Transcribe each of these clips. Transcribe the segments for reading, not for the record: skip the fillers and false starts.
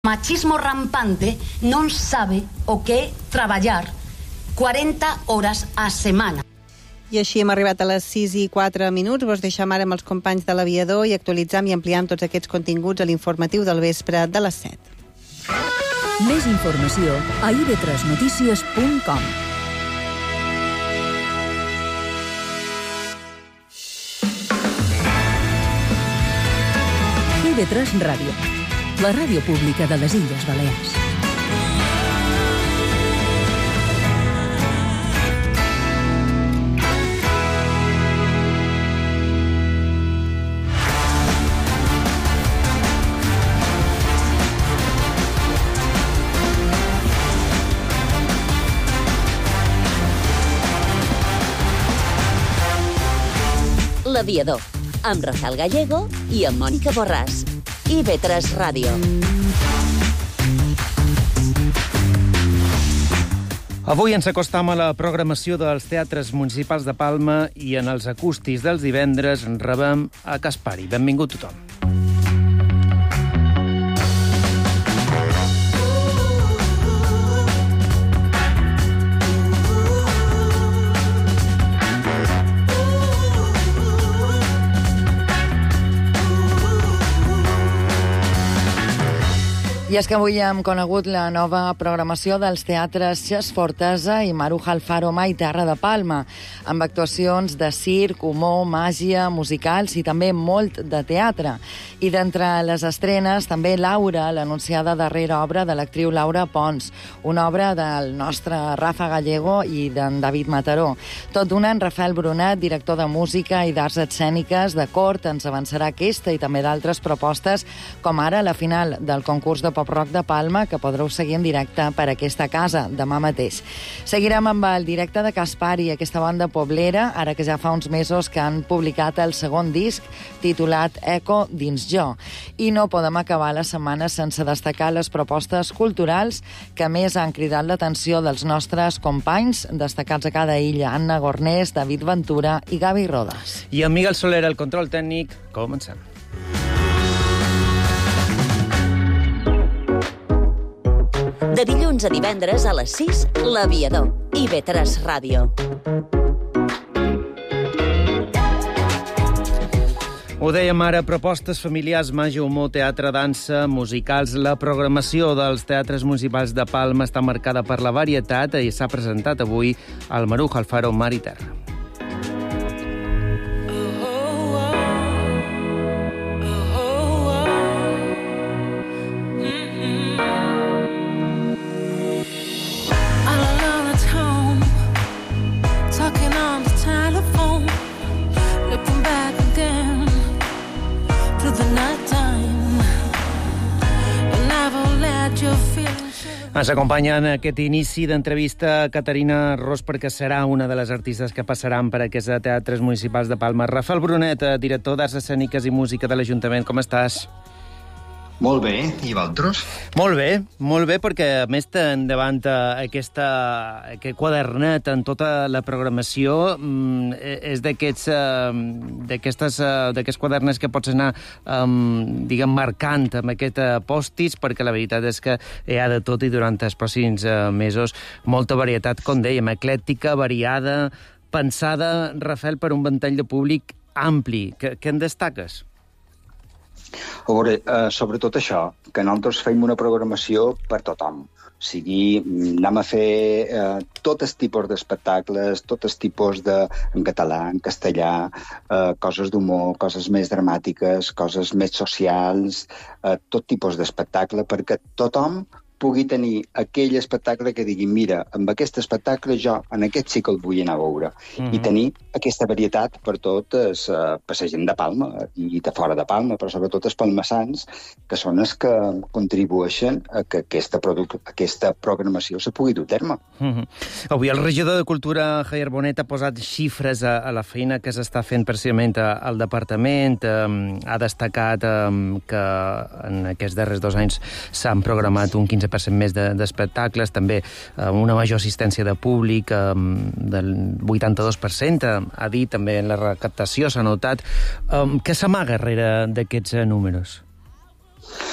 machismo rampante non sabe o que é traballar 40 horas a semana. I així hem arribat a les 6:04. Vos deixem ara amb els companys de l'Aviador i actualitzam i ampliam tots aquests continguts a l'informatiu del vespre de les 7. Més informació a ib3notícies.com. IB3 Ràdio, la ràdio pública de les Illes Balears. L'Aviador, amb Rafael Gallego i amb Mònica Borràs. IB3 Ràdio. Avui ens acostam a la programació dels teatres municipals de Palma i en els acústics dels divendres rebem a Caspari. Benvingut tothom. I és que avui hem conegut la nova programació dels teatres Xas Fortesa i Maruja Alfaro Mai Terra de Palma, amb actuacions de circ, humor, màgia, musicals i també molt de teatre. I d'entre les estrenes, també Laura, l'anunciada darrera obra de l'actriu Laura Pons, una obra del nostre Rafa Gallego i d'en David Mataró. Tot d'una, en Rafael Brunet, director de música i d'arts escèniques de cort, ens avançarà aquesta i també d'altres propostes, com ara la final del concurs de Pop-Rock de Palma, que podreu seguir en directe per aquesta casa, demà mateix. Seguirem amb el directe de Caspari, aquesta banda poblera, ara que ja fa uns mesos que han publicat el segon disc, titulat Eco dins jo. I no podem acabar la setmana sense destacar les propostes culturals que més han cridat l'atenció dels nostres companys, destacats a cada illa, Anna Gornés, David Ventura i Gavi Rodas. I amb Miguel Soler, el control tècnic, comencem. De dilluns a divendres a les 6, L'Aviador, IB3 Ràdio. Ho dèiem ara, propostes familiars, màgia, humor, teatre, dansa, musicals. La programació dels teatres municipals de Palma està marcada per la varietat i s'ha presentat avui al Maruja Alfaro Mar i Terra. Ens acompanya en aquest inici d'entrevista Caterina Ros, perquè serà una de les artistes que passaran per aquests teatres municipals de Palma. Rafael Brunet, director d'Arts Escèniques i Música de l'Ajuntament, com estàs? Molt bé, i vosaltres? Molt bé, perquè a més t'han davant aquest quadernet en tota la programació. És d'aquests quadernets que pots anar, marcant amb aquest post-its, perquè la veritat és que hi ha de tot i durant els pròxims mesos molta varietat, com dèiem, eclèctica, variada, pensada, Rafael, per un ventall de públic ampli. Què en destaques? A veure, sobretot això, que nosaltres fem una programació per tothom. O sigui, anem a fer tot el tipus d'espectacles, tot el tipus en català, en castellà, coses d'humor, coses més dramàtiques, coses més socials, tot tipus d'espectacle, perquè tothom pugui tenir aquell espectacle que digui, mira, amb aquest espectacle jo en aquest sí que el vull anar a veure. I tenir aquesta varietat per tot per la gent de Palma i de fora de Palma, però sobretot els palmassans, que són els que contribueixen a que aquesta programació se pugui dur a terme. Avui el regidor de Cultura, Javier Bonet, ha posat xifres a la feina que s'està fent precisament al departament. Ha destacat que en aquests darrers 2 anys s'han programat un 15% més d'espectacles, també una major assistència de públic del 82%, ha dit també en la recaptació, s'ha notat. Què s'amaga darrere d'aquests números?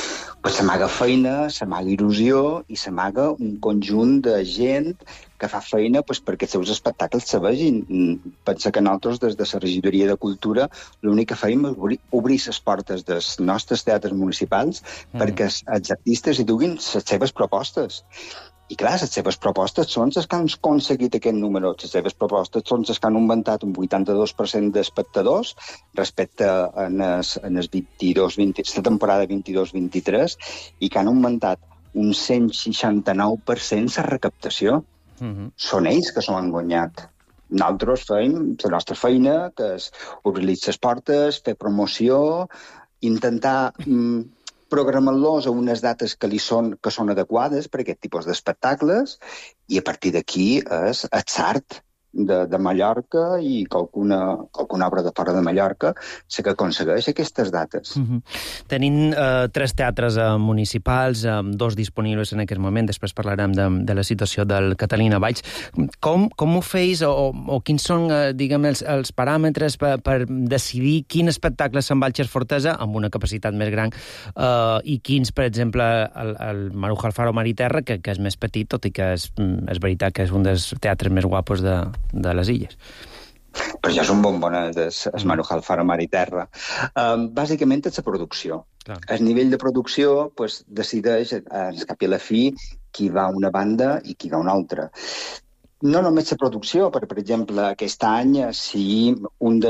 pues s'amaga feina, s'amaga il·lusió i s'amaga un conjunt de gent que fa feina pues, perquè els seus espectacles se vegin. Pensa que nosaltres, des de la regidoria de Cultura, l'únic que fèiem és obrir les portes dels nostres teatres municipals perquè els artistes hi duguin les seves propostes. I clar, les seves propostes són les que han aconseguit aquest número. Les seves propostes són les que han augmentat un 82% d'espectadors respecte a la temporada 22-23 i que han augmentat un 169% la recaptació. Són ells que s'ho han guanyat. Nosaltres fem la nostra feina, que és obrir les portes, fer promoció, intentar programar-los a unes dates que són adequades per a aquest tipus d'espectacles i a partir d'aquí és atzart de Mallorca i qualcuna obra de fora de Mallorca la que aconsegueix aquestes dates. Tenim 3 teatres municipals, 2 disponibles en aquest moment, després parlarem de la situació del Catalina Valls. Com ho feis o quins són, diguem, els paràmetres per decidir quin espectacle se'n va al Xesfortesa amb una capacitat més gran i quins, per exemple, el Maruja Alfaro Mariterra, que és més petit, tot i que és veritat que és un dels teatres més guapos de les illes. Però ja són bombones, el Maruja Alfaro Mariterra. Bàsicament és la producció. Clar. El nivell de producció decideix, al cap i a la fi, qui va a una banda i qui va a una altra. No només la producció, per exemple, aquest any, si un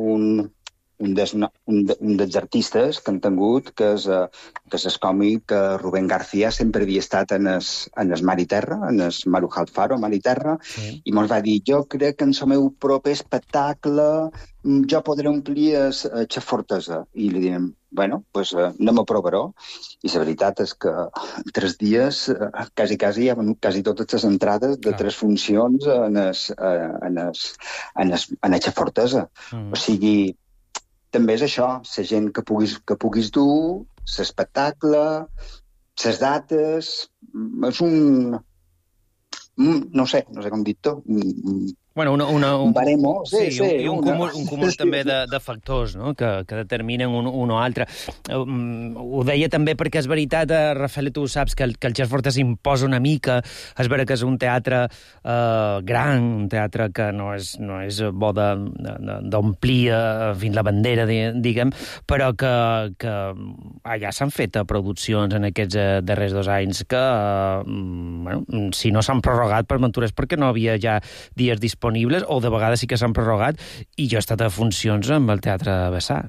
dels artistes que han tingut, que és el còmic Rubén García, sempre havia estat en el Mar i Terra, en el Maruja Alfaro, Mar i Terra, i mos va dir, jo crec que en el meu proper espectacle jo podré omplir el Xesfortesa. I li diem, bueno, doncs anem a provar-ho. I la veritat és que en 3 dies quasi hi ha venut quasi totes les entrades de 3 funcions en el Xesfortesa. O sigui, també és això, la gent que puguis dur, l'espectacle, les dates, és un... No sé com dir-ho. Bueno, un baremo. Sí, un cúmul també de factors, no?, que determinen un o altre. Ho deia també perquè és veritat, Rafael, tu saps que el Xesfortesa imposa una mica. És vera que és un teatre gran, un teatre que no és bo d'omplir fins la bandera, diguem, però que allà s'han fet produccions en aquests darrers 2 anys que, si no s'han prorrogat per aventures perquè no havia ja dies disponibles, o de vegades sí que s'han prorrogat, i jo he estat a funcions amb el Teatre Vessar.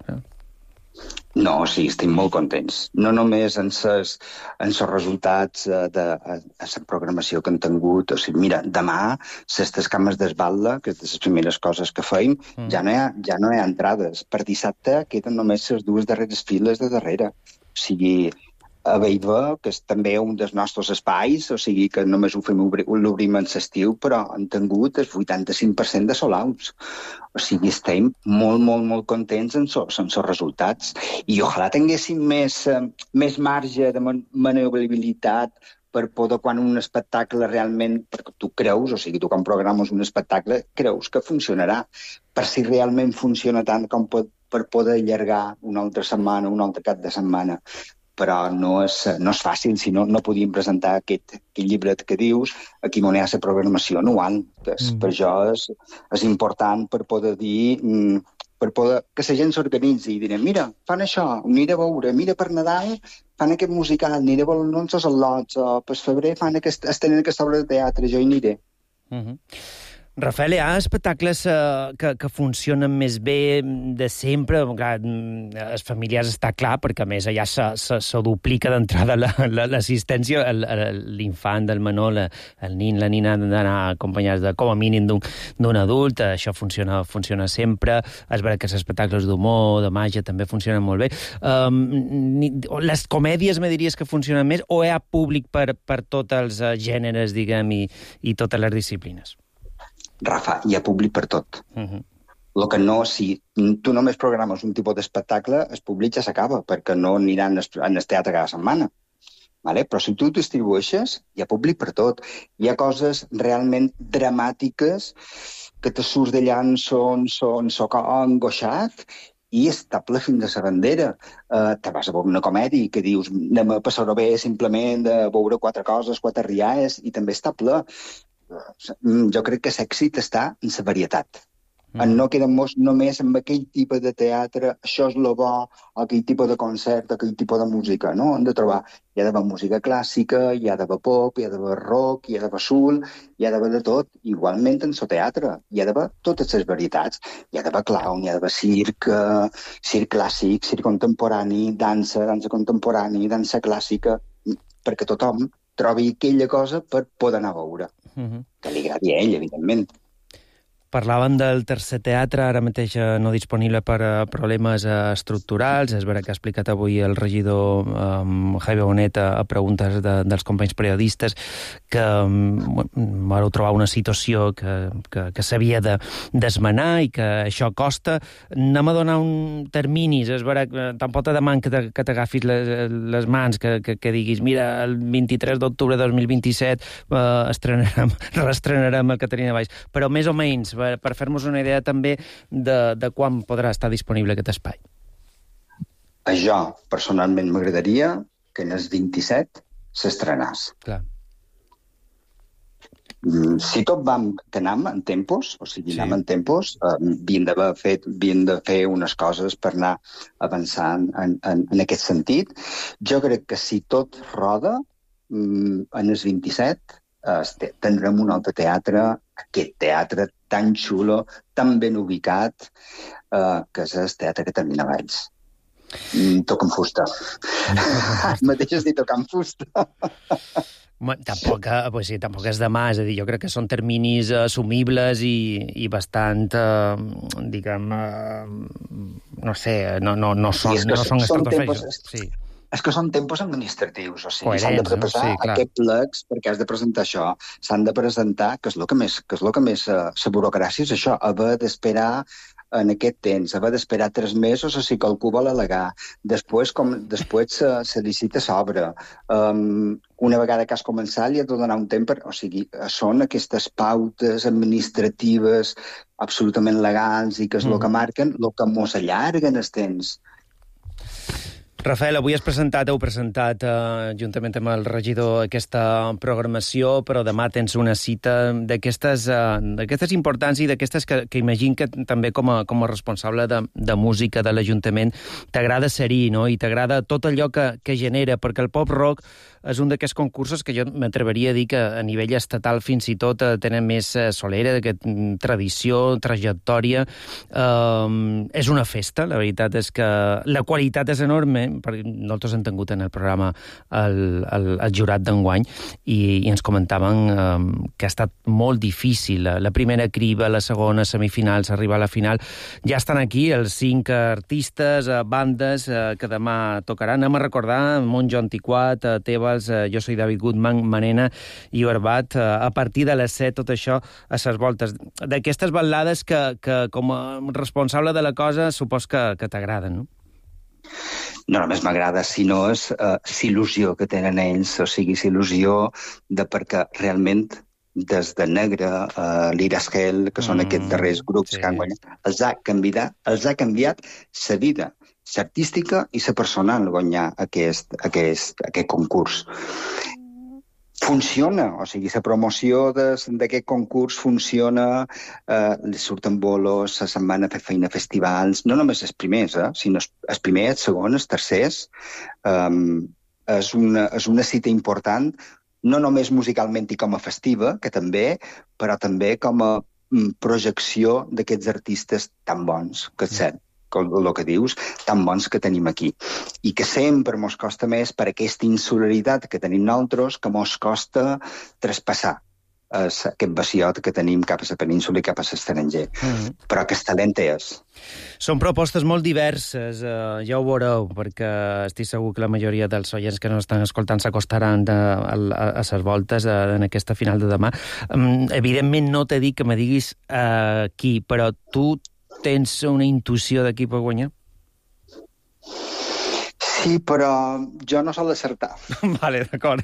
No, sí, estic molt contents. No només en els resultats de la programació que han tingut. O sigui, mira, demà, les cames d'esbalda, que és de les primeres coses que feim, ja no hi ha entrades. Per dissabte queden només les 2 darreres files de darrere. O sigui, a Beiva, que és també un dels nostres espais, o sigui que només l'obrim en l'estiu, però han tingut el 85% de sold-outs. O sigui, estem molt, molt, molt contents amb els resultats. I ojalà tinguéssim més marge de maniobrabilitat per poder, quan un espectacle realment, perquè tu creus, o sigui, tu quan programes un espectacle, creus que funcionarà. Per si realment funciona tant com per poder allargar una altra setmana, un altre cap de setmana. Però no és fàcil, si no podíem presentar aquest llibret que dius aquí on hi ha la programació anual. Per això és important per poder dir, per poder que la gent s'organitzi i direm, mira, fan això, ho aniré a veure, mira, per Nadal fan aquest musical, aniré a veure els al·lots, o per febrer tenen aquesta obra de teatre, jo hi aniré. Rafael, hi ha espectacles que funcionen més bé de sempre? Clar, els familiars està clar, perquè a més allà se duplica d'entrada l'assistència. L'infant, del menor, el nin, la nina han d'anar acompanyats com a mínim d'un adult. Això funciona sempre. És vera que els espectacles d'humor, de màgia, també funcionen molt bé. Les comèdies, me diries que funcionen més, o hi ha públic per tots els gèneres, diguem, i totes les disciplines? Rafa, hi ha públic per tot. El que no, si tu només programes un tipus d'espectacle, el públic ja s'acaba, perquè no aniran al teatre cada setmana. Vale? Però si tu distribueixes, hi ha públic per tot. Hi ha coses realment dramàtiques que te surts d'allà en son angoixat, i està ple fins a la bandera. Te vas a veure una comèdia que dius anem a passar-ho bé simplement de veure 4 coses, 4 rialles, i també està ple. Jo crec que l'èxit està en la varietat. No quedem només amb aquell tipus de teatre, això és lo bo, aquell tipus de concert, aquell tipus de música, no? Hem de trobar, hi ha d'haver música clàssica, hi ha d'haver pop, hi ha d'haver rock, hi ha d'haver soul, hi ha d'haver de tot. Igualment en el teatre, hi ha d'haver totes les varietats. Hi ha d'haver clown, hi ha d'haver circ, circ clàssic, circ contemporani, dansa contemporani, dansa clàssica, perquè tothom trobi aquella cosa per poder anar a veure. Que li agradi a ell, evidentment. Parlàvem del tercer teatre, ara mateix no disponible per problemes estructurals. És vera que ha explicat avui el regidor Jaime Bonet a preguntes dels companys periodistes que vareu trobar una situació que s'havia d'esmenar i que això costa. Anem a donar un terminis. És vera que tampoc te deman que t'agafis les mans, que diguis mira, el 23 d'octubre de 2027 reestrenarem el Caterina Valls, però més o menys per fer-nos una idea també de quan podrà estar disponible aquest espai. A jo, personalment, m'agradaria que en el 27 s'estrenàs. Clar. Si tot vam que anem en tempos, o sigui, anem en tempos, havien de fer unes coses per anar avançant en aquest sentit. Jo crec que si tot roda, en el 27 tindrem un altre teatre, aquest teatre tan xulo, tan ben ubicat, que és el Teatre Caterina Valls. Tocant fusta. Mateix has dit tocant fusta. Tampoc és demà, és a dir, jo crec que són terminis assumibles i bastant, diguem, no sé, no són estratosfèrics. Sí. És que són tempos administratius, o sigui, s'han de preparar aquests plecs perquè has de presentar això, s'han de presentar, que és el que més la burocràcia és això, haver d'esperar en aquest temps, haver d'esperar 3 mesos o si qualcú vol al·legar. Després se licita s'obra. Una vegada que has començat li has de donar un temps o sigui, són aquestes pautes administratives absolutament legals i que és el que marquen, el que mos allarguen els temps. Rafael, avui heu presentat juntament amb el regidor aquesta programació, però demà tens una cita d'aquestes importants i d'aquestes que imagino que també com a responsable de música de l'Ajuntament t'agrada ser-hi, no? I t'agrada tot allò que genera, perquè el pop-rock és un d'aquests concursos que jo m'atreveria a dir que a nivell estatal fins i tot tenen més solera, tradició, trajectòria. És una festa, la veritat és que la qualitat és enorme, perquè nosaltres hem tingut en el programa el jurat d'enguany i ens comentaven que ha estat molt difícil. La primera criba, la segona, semifinals, arribar a la final. Ja estan aquí els 5 artistes, bandes que demà tocaran. Anem a recordar Montjo Antiquat, Tebals, Jo soy David Goodman, Manena i Orbat. A partir de les 7, tot això a ses voltes. D'aquestes ballades que com a responsable de la cosa supos que t'agraden, no? No només m'agrada, sinó és l'il·lusió que tenen ells, o sigui, l'il·lusió de perquè realment des de Negre, l'Irasgel, que són aquests darrers grups que han guanyat, els ha canviat la vida, l'artística i la personal guanyar aquest concurs. Funciona, o sigui, la promoció d'aquest concurs funciona, surten bolos, se'n van a fer feina a festivals, no només els primers, sinó els primers, els segons, els tercers. És una cita important, no només musicalment i com a festiva, que també, però també com a projecció d'aquests artistes tan bons, que és cert, el que dius, tan bons que tenim aquí. I que sempre mos costa més per aquesta insolidaritat que tenim nosaltres, que mos costa traspassar aquest vaciot que tenim cap a la península i cap a l'estranger. Però aquest talent és. Són propostes molt diverses, ja ho veureu, perquè estic segur que la majoria dels oients que no estan escoltant s'acostaran a ses voltes en aquesta final de demà. Evidentment no t'he dit que me diguis qui, però tu tens una intuïció de qui pot guanyar? Sí, però jo no sol acertar. Vale, d'acord.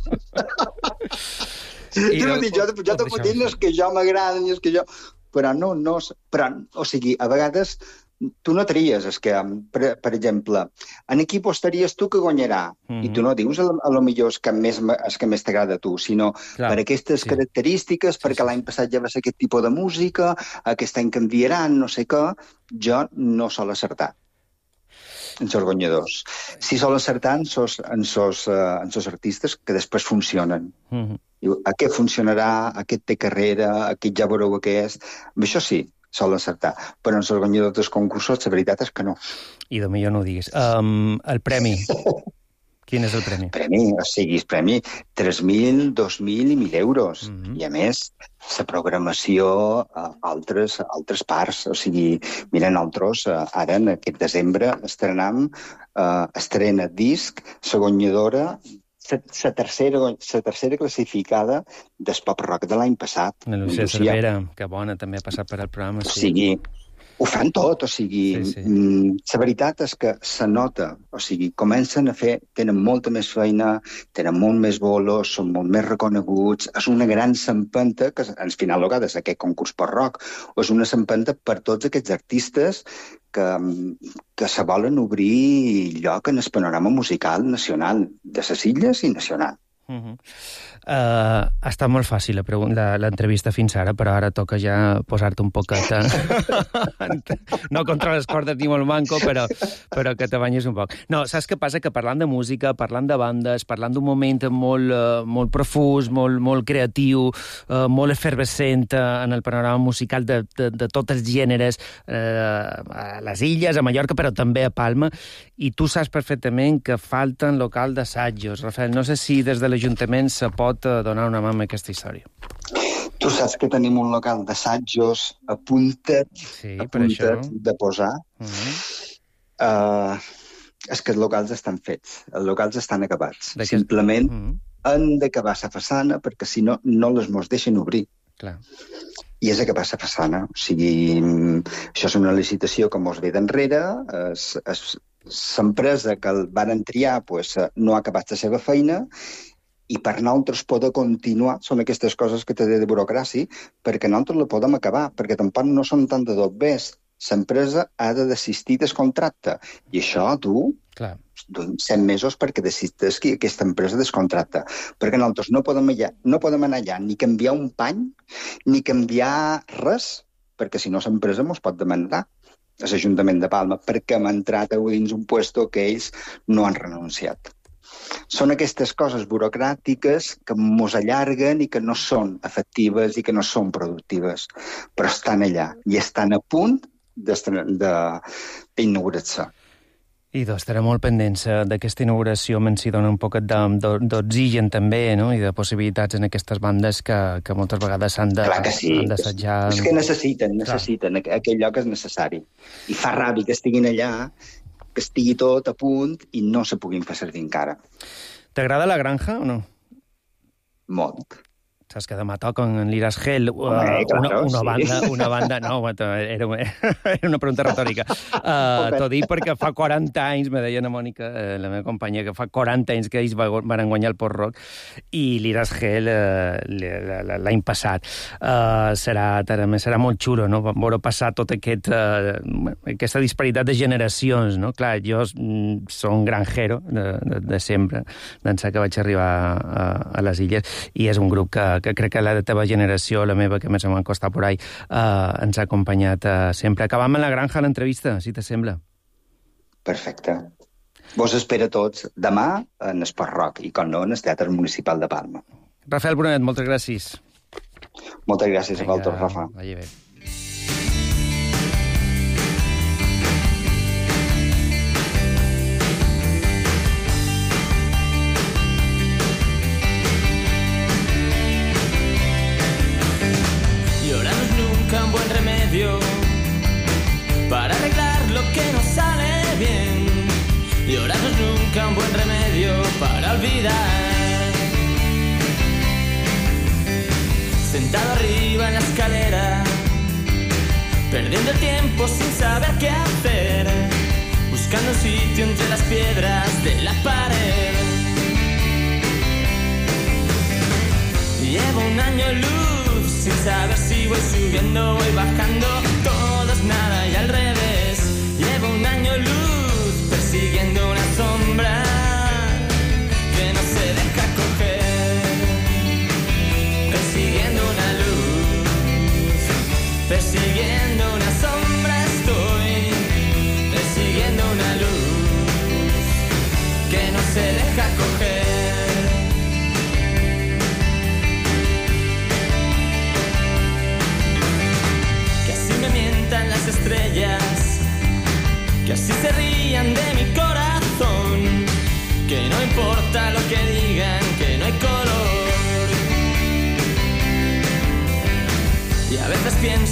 Jo te puc dir els que jo m'agraden i els que jo... Però no... Però, o sigui, a vegades tu no tries, és que, per exemple, en qui postaries tu que guanyarà? I tu no dius a lo millor és que més t'agrada a tu, sinó per aquestes característiques, perquè l'any passat ja va ser aquest tipus de música, aquest any canviaran, no sé què, jo no sol acertar en els guanyadors. Si sol acertar en sos artistes que després funcionen. Diu, aquest funcionarà, aquest té carrera, aquest ja veureu què és. Això sí, sol acertar. Però en els guanyadors dels concursos, la veritat és que no. I de millor no ho diguis. El premi. Quin és el premi? El premi 3.000, 2.000 i 1.000 euros. I a més, la programació a altres parts. O sigui, mira, nosaltres ara, en aquest desembre, estrena disc, la guanyadora, la tercera classificada del pop-rock de l'any passat. La Lucía Cervera, que bona, també ha passat per al programa. O sigui, ho fan tot, o sigui, la veritat és que se nota, o sigui, comencen a fer, tenen molta més feina, tenen molt més bolos, són molt més reconeguts, és una gran empenta, que al final el que ha de ser aquest concurs pop-rock, és una empenta per tots aquests artistes que se volen obrir lloc en el panorama musical nacional, de les illes i nacional. Ha estat molt fàcil l'entrevista fins ara, però ara toca ja posar-te un poquet no contra les cordes ni molt manco, però que te banyes un poc. No, saps què passa? Que parlant de música, parlant de bandes, parlant d'un moment molt profús, molt creatiu, molt efervescent en el panorama musical de tots els gèneres, a les illes, a Mallorca, però també a Palma, i tu saps perfectament que falten local d'assajos. Rafael, no sé si des de l'Ajuntament se pot donar una mà amb aquesta història. Tu saps que tenim un local d'assajos a puntet de posar. És que els locals estan fets, els locals estan acabats. Simplement han d'acabar la façana perquè si no, no les mos deixen obrir. Clar. I és acabar la façana. O sigui, això és una licitació que mos ve d'enrere, l'empresa que el van triar no ha acabat la seva feina i per nosaltres poder continuar, són aquestes coses que té de burocràcia, perquè nosaltres la podem acabar, perquè tampoc no són tant de dos bes. L'empresa ha de desistir del contracte. I això tu, 7 mesos perquè desistes que aquesta empresa descontracta. Perquè nosaltres no podem anar allà ni canviar un pany, ni canviar res, perquè si no l'empresa ens pot demandar a l'Ajuntament de Palma perquè hem entrat dins un puesto que ells no han renunciat. Són aquestes coses burocràtiques que mos allarguen i que no són efectives i que no són productives, però estan allà i estan a punt d'inaugurar-se. I estarà molt pendents d'aquesta inauguració, si dona un poc d'oxigen també, no? I de possibilitats en aquestes bandes que moltes vegades s'han d'assajar. És que necessiten, aquell lloc és necessari. I fa ràbia que estiguin allà, que estigui tot a punt i no se puguin fer servir encara. T'agrada La Granja o no? Molt. Saps que demà toquen en l'Iras Gel, una banda... No, era una pregunta retòrica. T'ho dic perquè fa 40 anys, me deia la Mònica, la meva companya, que fa 40 anys que ells van guanyar el Port-Rock i l'Iras Gel l'any passat. Serà molt xulo, no? Veure passar tota aquesta disparitat de generacions, no? Clar, jo soc un granjero de sempre, d'ençà que vaig arribar a les Illes, i és un grup que crec que la teva generació, la meva, que més em va costar por ahí, ens ha acompanyat sempre. Acabam amb La Granja, l'entrevista, si t'assembla. Perfecte. Vos espera tots demà en el Port-rock i, com no, en el Teatre Municipal de Palma. Rafael Brunet, moltes gràcies. Moltes gràcies a vosaltres, Rafa. Vagi bé. Un buen remedio para arreglar lo que no sale bien. Llorar no es nunca un buen remedio para olvidar. Sentado arriba en la escalera, perdiendo el tiempo sin saber qué hacer, buscando un sitio entre las piedras de la pared. Llevo un año luz sin saber si voy subiendo o voy bajando. Todo es nada y al revés.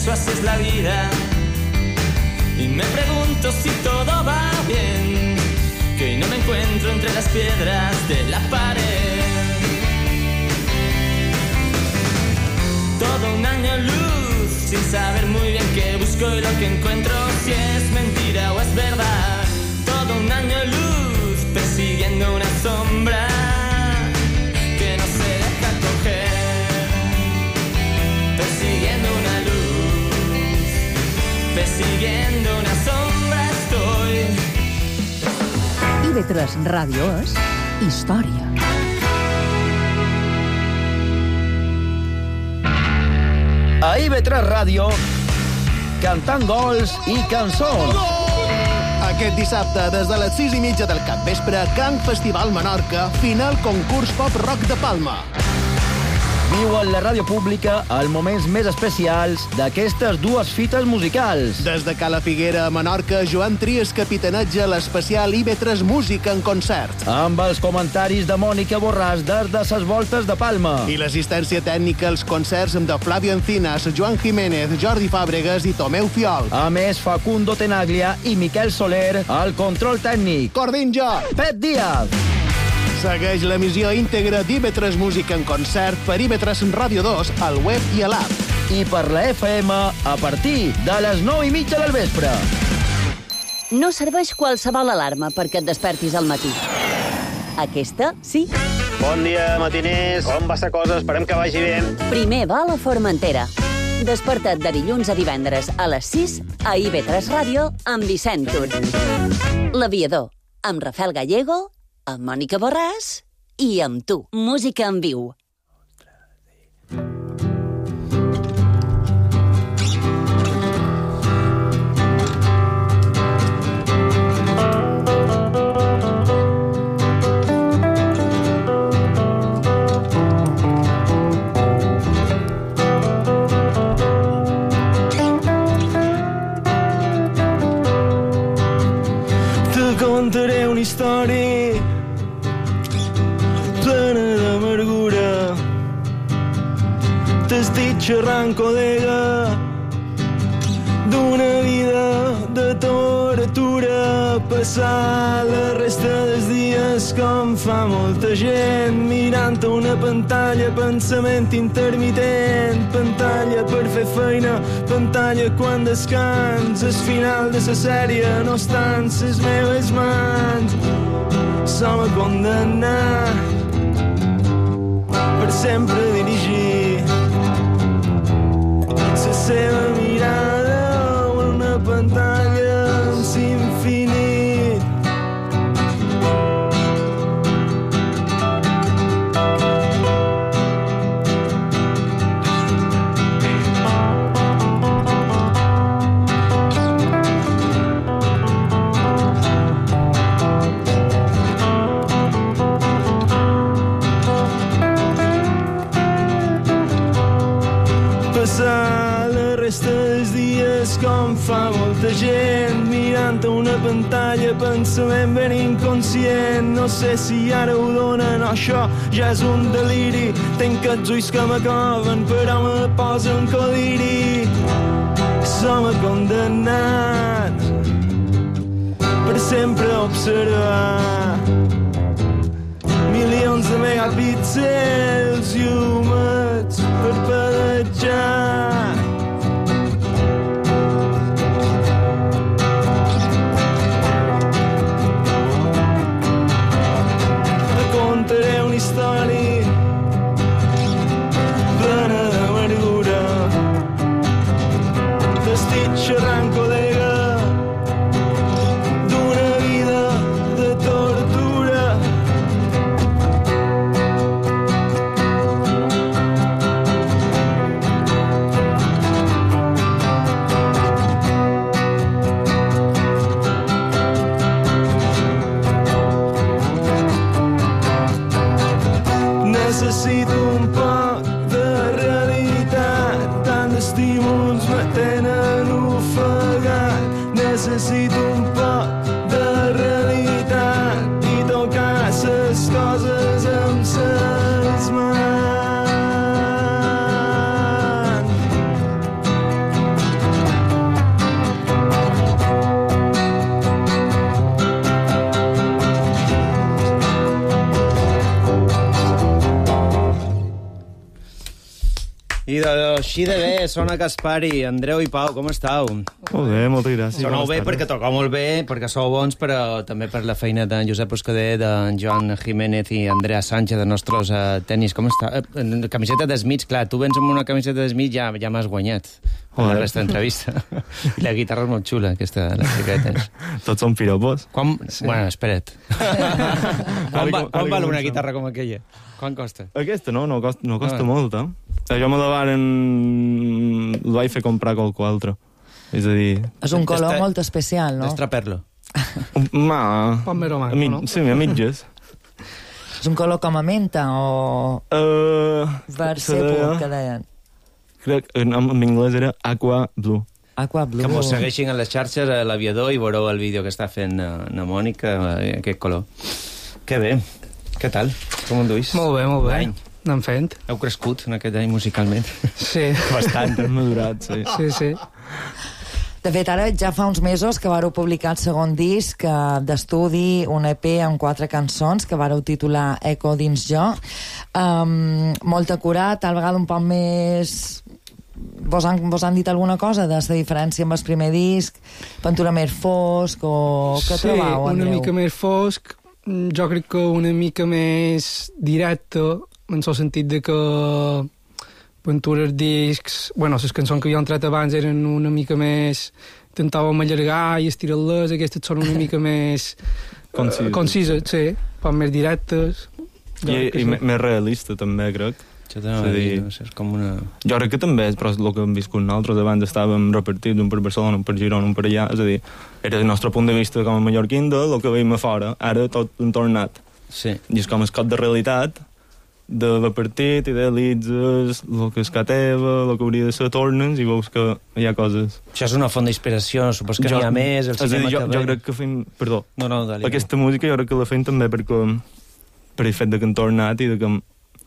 eso así es la vida. Y me pregunto si todo va bien, que hoy no me encuentro entre las piedras de la pared. Todo un año luz, sin saber muy bien qué busco y lo que encuentro, si es mentira o es verdad. Todo un año luz, persiguiendo una sombra que no se deja coger. Persiguiendo una luz, persiguiendo una sombra estoy. IB3 Ràdio és història. A IB3 Ràdio, cantant gols i cançons. Aquest dissabte, des de les 6:30 del capvespre, Can Festival Menorca, final concurs pop-rock de Palma. Viu en la ràdio pública els moments més especials d'aquestes dues fites musicals. Des de Cala Figuera a Menorca, Joan Trias capitaneja l'especial IB3 Música en concert. Amb els comentaris de Mònica Borràs des de ses voltes de Palma. I l'assistència tècnica als concerts de Flavio Encinas, Joan Jiménez, Jordi Fàbregas i Tomeu Fiol. A més, Facundo Tenaglia i Miquel Soler al control tècnic. Cordinjo! Pep Díaz! Segueix l'emissió íntegra d'IB3 Música en concert per IB3 Ràdio 2 al web i a l'app. I per la FM a partir de les 9:30 del vespre. No serveix qualsevol alarma perquè et despertis al matí. Aquesta, sí. Bon dia, matiners. Com va la cosa? Esperem que vagi bé. Primer va a la Formentera. Desperta't de dilluns a divendres a les 6 a IB3 Ràdio amb Vicent Tur. L'Aviador, amb Rafael Gallego, amb Mònica Borràs i amb tu. Música en viu. Te contaré una història plena d'amargura. T'estic xerrant, col·lega, d'una vida de tortura, passar la resta dels dies com fa molta gent, mirant a una pantalla, pensament intermitent, pantalla per fer feina, pantalla quan descans, el final de la sèrie no estan les meves mans. Som a condemnar per sempre dirigir la seva mirada en una pantalla infinit. Passar la resta dels dies com fa molta gent, mirant a una pantalla, pensament ben inconscient. No sé si ara ho donen o això ja és un deliri. Tenc els ulls que m'acoven però me posen coliri. Som condemnats per sempre observar milions de megapíxels i humans per pedejar. Te contaré una història plena d'amargura. T'estic xerrant, col·lega, d'una vida de tortura. Necessito un poc de realitat, tant d'estímuls me tenen ofegat. Necessito un poc de realitat i tocar ses coses amb ses mans. I així de bé, sona Gaspari. Andreu i Pau, com estàu? Molt bé, moltes gràcies. Soneu bé perquè toqueu molt bé, perquè sou bons, però també per la feina d'en Josep Buscader, d'en Joan Jiménez i Andrea Sánchez, de nostres tenis. Com està? Camiseta de Smith, clar, tu vens amb una camiseta de Smith, ja m'has guanyat. La resta d'entrevista. I la guitarra és molt xula, aquesta, la que tens. Tots són piropos. Bueno, espera't. Quan val una guitarra com aquella? Quan costa? Aquesta no costa molt, eh? Jo me la vaig fer comprar qualque altre. És a dir... És un color molt especial, no? Destraper-lo. Pot més romàntic, no? Sí, a mitges. És un color com a menta o... Versebo, que deien. Crec que en anglès era Aqua Blue. Aqua Blue. Que mos segueixin a les xarxes a l'aviador i veureu el vídeo que està fent na Mònica, aquest color. Que bé. Què tal? Com en duis? Molt bé, molt bé. Anem fent. Heu crescut en aquest any musicalment? Sí. Bastant. Hem madurat, sí. Sí. De fet, ara ja fa uns mesos que vareu publicar el segon disc d'estudi, un EP amb 4 cançons que vareu titular Eco dins jo. Molt acurat, tal vegada un poc més... Vos han dit alguna cosa de la diferència amb el primer disc? Pintura més fosc o què trobau, Andreu? Sí, una mica més fosc. Jo crec que una mica més directe, en el sentit de que pintures, discs... Bueno, les cançons que havia entrat abans eren una mica més... Intentàvem allargar i estirar-les, aquestes són una mica més... Concises, sí. Poc més directes. I més realista, també, crec. És com una... Jo crec que també és però el que hem viscut nosaltres. Abans estàvem repartits, un per Barcelona, un per Girona, un per allà. És a dir, era el nostre punt de vista com a mallorquín del que veiem a fora. Ara tot hem tornat. Sí. I és com el cop de realitat d'haver partit, idealitzes el que és que teva, el que hauria de ser, tornes i veus que hi ha coses. Això és una font d'inspiració, supos que n'hi ha més, el cinema jo crec que fem... Perdó. Dali. Aquesta música jo crec que la fem també per el fet de que hem tornat i de que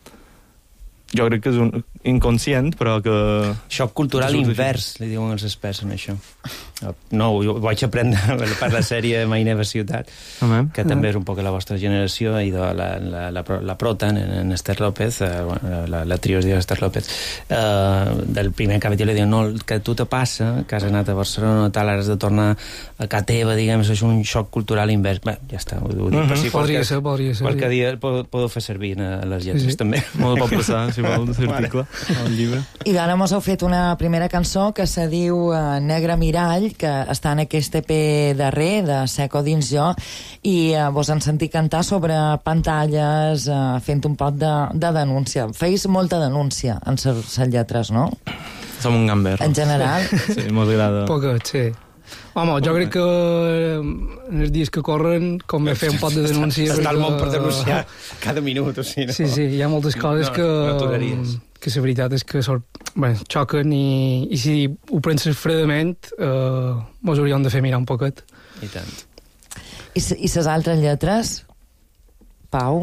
jo crec que és un inconscient, però que... Xoc cultural invers, li diuen els experts en això. No, ho vaig aprendre per la sèrie Mai neva ciutat, que també és un poc la vostra generació, i la prota, en Esther López, la trio es diu Esther López, del primer capítol li diuen, no, que tu te passa, que has anat a Barcelona, tal, ara has de tornar a casa teva, diguem, és un xoc cultural invers. Bé, ja està, ho dic per si podria ser. Qualque dia podeu fer servir a les lletres, també. Molt pot passar, si vol, l'article, el llibre. I d'ara mos heu fet una primera cançó que se diu Negre Mirall, que està en aquest EP darrer, de Seco dins jo, i vos han sentit cantar sobre pantalles, fent un pot de denúncia. Feis molta denúncia en les lletres, no? Som un gamber. En general. Sí, m'agrada. Poquet, sí. Home, jo crec que en els dies que corren convé fer un pot de denúncia. Està el món per denunciar cada minut, o sigui, no? Sí, hi ha moltes coses que la veritat és que xoquen i si ho penses fredament mos hauríem de fer mirar un poquet. I tant. I les altres lletres, Pau,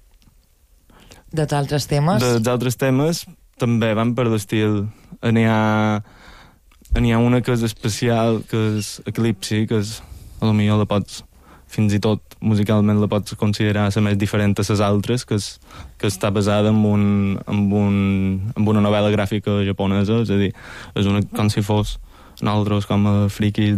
dels altres temes? Dels altres temes també van per l'estil. N'hi ha una que és especial, que és Eclipsi, que és, potser la pots, fins i tot musicalment la pots considerar la més diferent a les altres, que està basada en una novel·la gràfica japonesa, és a dir, és com si fos nosaltres com a friquis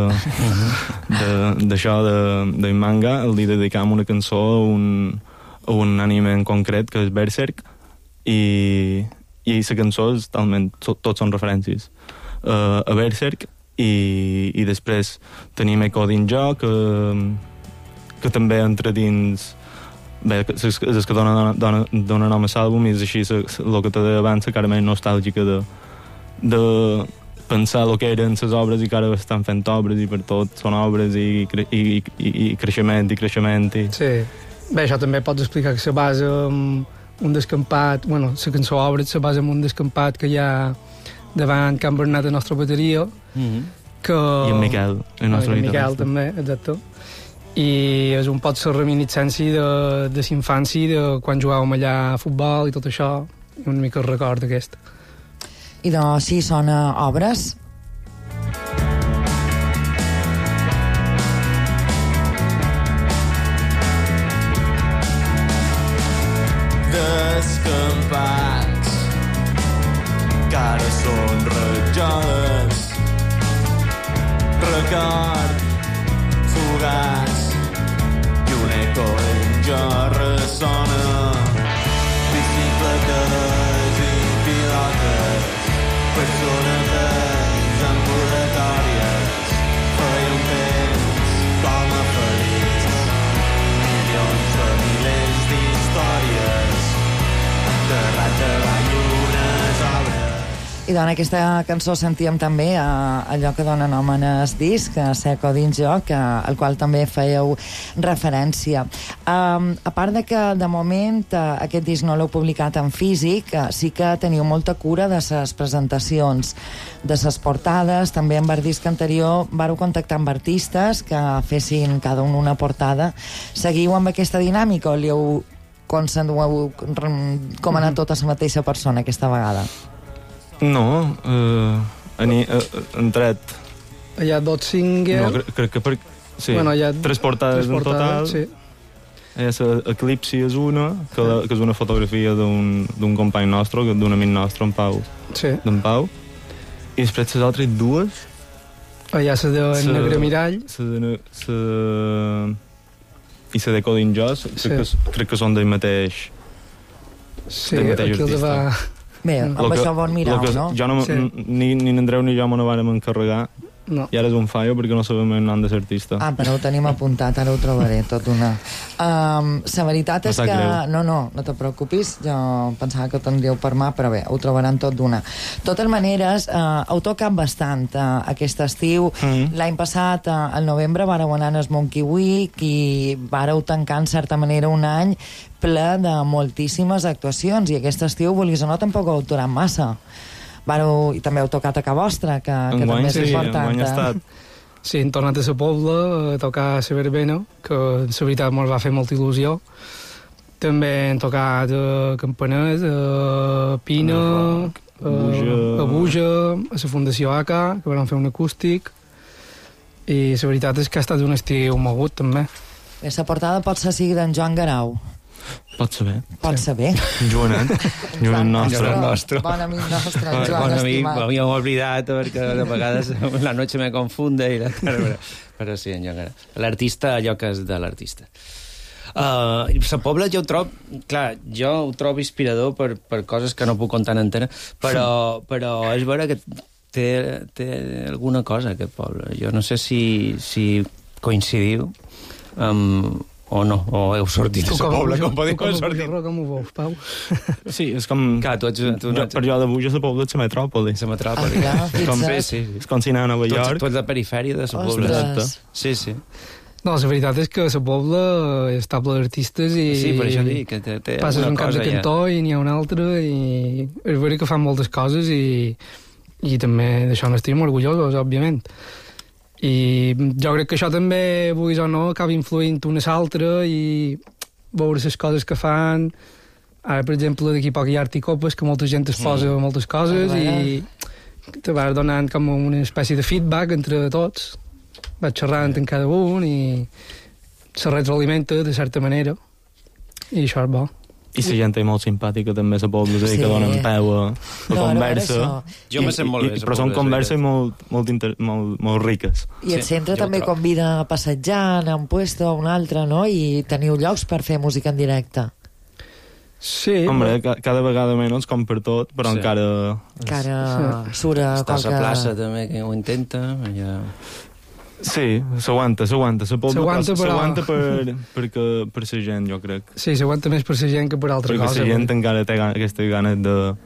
d'això, de manga, li dedicam una cançó a un anime en concret, que és Berserk, i la cançó és talment, tots són referències a Berserk, i després tenim Eco dins jo, que també entra dins és que dona nom a l'àlbum, i és així el que t'he d'abans, la cara més nostàlgica de pensar el que eren les obres i que ara estan fent obres i per tot són obres i creixement i creixement. Sí, bé, això també pots explicar que se basa en un descampat, bueno, la cançó Obres se basa en un descampat que hi ha davant Can Bernat, la nostra bateria, que... I en Miquel, el nostre guitarrista. Miquel també, exacte. I és un pot la reminiscència de la infància, de quan jugàvem allà a futbol i tot això, i una mica el record d'aquest. I doncs sí, sona Obres. Descampats són ratjades, record fugaç i un eco en jo ressona. Bicicletes i pilotes, personetes ambulatòries, feia un temps com a feliç, milions de milers d'històries, enterrats davant d'unes obres. I en aquesta cançó sentíem també allò que dona nom en el disc, Seco dins jo, al qual també fèieu referència. A part de que, de moment, aquest disc no l'heu publicat en físic, sí que teniu molta cura de les presentacions, de les portades. També en el disc anterior vareu contactar amb artistes que fessin cada un una portada. Seguiu amb aquesta dinàmica o li heu comanat tota la mateixa persona aquesta vegada? No, han tret... Hi ha 2 singles... No, crec que sí, bueno, hi ha 3 portades en total. Sí. Hi ha Eclipsi és una, que és una fotografia d'un company nostre, d'un amic nostre, en Pau. Sí. D'en Pau. I després les altres 2... Hi ha la de Negre Mirall. I la de Codin Joss, crec que són del mateix... Sí, aquí el de va... Bé, amb això bon mirau, no? Jo ni n'Andreu ni jo me no vàrem encarregar. No. I ara és un fallo perquè no sabem el nom de l'artista. Però ho tenim apuntat, ara ho trobaré tot una. La veritat és que... No te preocupis, jo pensava que ho tindríeu per mà, però bé, ho trobaran tot d'una. De totes maneres, heu tocat bastant aquest estiu. L'any passat, al novembre, vareu anar al Monkey Week i vareu tancar, en certa manera, un any ple de moltíssimes actuacions, i aquest estiu, vulguis o no, tampoc heu aturat massa. I també heu tocat a Ca Vostra, que també és important. Enguany ha estat. Sí, hem tornat a la Pobla a tocar a la Verbena, que la veritat ens va fer molta il·lusió. També hem tocat a Campanet, a Pina, a Buja, a la Fundació ACA, que van fer un acústic, i la veritat és que ha estat un estiu mogut, també. La portada pot ser sigui d'en Joan Garau. Pot saber. Pot saber. Joanet nostre. Bon amic nostre, Joan, bon amic, estimat. m'havíem oblidat perquè de vegades la noche me confunde i però sí, l'artista, allò que és de l'artista. La Pobla jo ho trobo, clar, jo ho trobo inspirador per coses que no puc contar en antena, però és vera que té alguna cosa aquest poble. Jo no sé si coincidiu o no, o heu sortit a la Pobla, com podeu sortir. Com ho veus, Pau? Sí, és com... Clar, per jo de Buja, la Pobla és la metròpoli. La metròpoli. És com si anar a Nova York. Tu ets la perifèria de la Pobla. Sí. No, la veritat és que la Pobla és tabla d'artistes i... Sí, per això dic que té passes un cap de cantó i n'hi ha un altre i és veritat que fan moltes coses i també d'això n'estem orgullosos, òbviament. I jo crec que això també, vulguis o no, acaba influint una a l'altra i veure les coses que fan. Ara, per exemple, d'aquí poc hi ha Articopes, que molta gent es posa moltes coses i te vas donant com una espècie de feedback entre tots. Vas xerrant en cada un i se retroalimenta de certa manera i això és bo. I la gent és molt simpàtica també a la Pobla, que donen peu a conversa. Jo me sent molt bé. Però són converses molt riques. I el centre també convida a passejar, anar a un puesto, a un altre, no? I teniu llocs per fer música en directe. Sí. Hombre, cada vegada menys com per tot, però encara... Encara surt a qualque... Està a la plaça també, que ho intenta, ja... Sí, s'aguanta. S'aguanta per la gent, jo crec. Sí, s'aguanta més per la gent que per altra cosa. Perquè la gent encara té aquestes ganes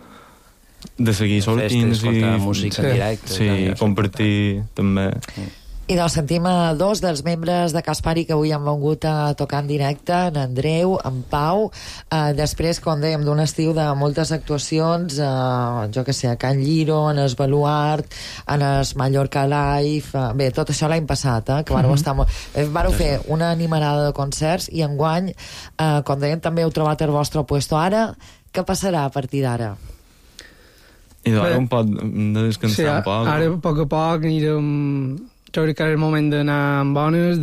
de seguir sortint. Escoltar música en directe. Sí, compartir també. I doncs sentim a dos dels membres de Caspari que avui han vengut a tocar en directe, en Andreu, en Pau, després, com dèiem, d'un estiu de moltes actuacions, jo que sé, a Can Lliro, en el Baluart, en el Mallorca Live, bé, tot això l'any passat, que vareu fer una animarada de concerts i enguany, com dèiem, també heu trobat el vostre puesto. Ara, què passarà a partir d'ara? I d'ara un poc de descansar un poc. Ara, a poc anirem... Jo crec que ara és el moment d'anar amb bones,